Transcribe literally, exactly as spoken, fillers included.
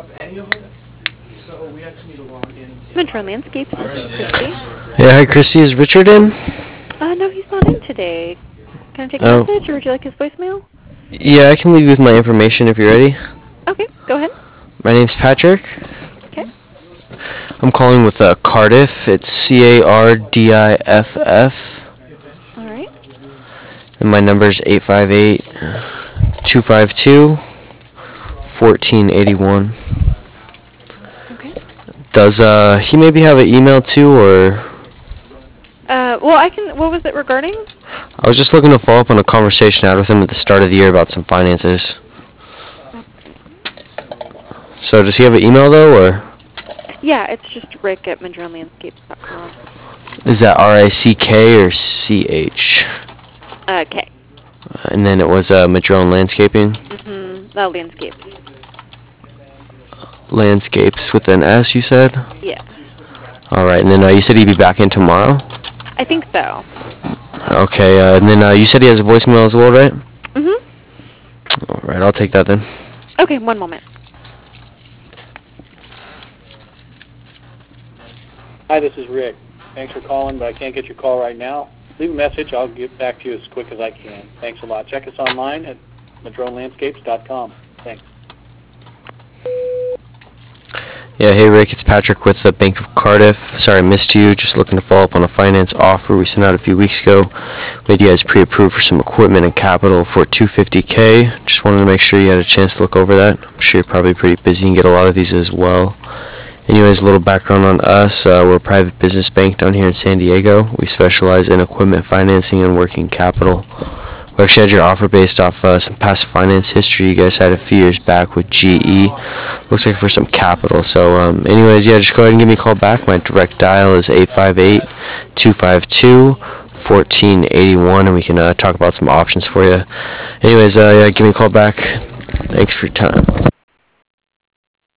Metro Landscapes, this is Christy. Yeah, hi Christy, is Richard in? Uh, no, he's not in today. Can I take a Oh. message, or would you like his voicemail? Yeah, I can leave you with my information if you're ready. Okay, go ahead. My name's Patrick. Okay. I'm calling with uh, Cardiff. It's C A R D I F F. All right. And my number's eight five eight, two five two, one four eight one. Okay. Does uh, he maybe have an email too, or? Uh, well, I can, what was it regarding? I was just looking to follow up on a conversation I had with him at the start of the year about some finances. So does he have an email though, or? Yeah, it's just rick at madrone landscapes dot com. Is that R I C K or C H? Uh, K. And then it was uh, Madrone Landscaping? Mm-hmm. Uh, landscapes. Landscapes with an S, you said? Yeah. Alright, and then uh, you said he'd be back in tomorrow? I think so. Okay, uh, and then uh, you said he has a voicemail as well, right? Mm-hmm. Alright, I'll take that then. Okay, one moment. Hi, this is Rick. Thanks for calling, but I can't get your call right now. Leave a message. I'll get back to you as quick as I can. Thanks a lot. Check us online at madrone landscapes dot com. Thanks. Yeah, hey Rick, it's Patrick with the Bank of Cardiff. Sorry I missed you. Just looking to follow up on a finance offer we sent out a few weeks ago. We had you guys pre-approved for some equipment and capital for two hundred fifty K. Just wanted to make sure you had a chance to look over that. I'm sure you're probably pretty busy and get a lot of these as well. Anyways, a little background on us. Uh, we're a private business bank down here in San Diego. We specialize in equipment financing and working capital. We actually had your offer based off uh, some past finance history you guys had a few years back with G E. Looks like for some capital. So um, anyways, yeah, just go ahead and give me a call back. My direct dial is eight five eight, two five two, one four eight one, and we can uh, talk about some options for you. Anyways, uh, yeah, give me a call back. Thanks for your time.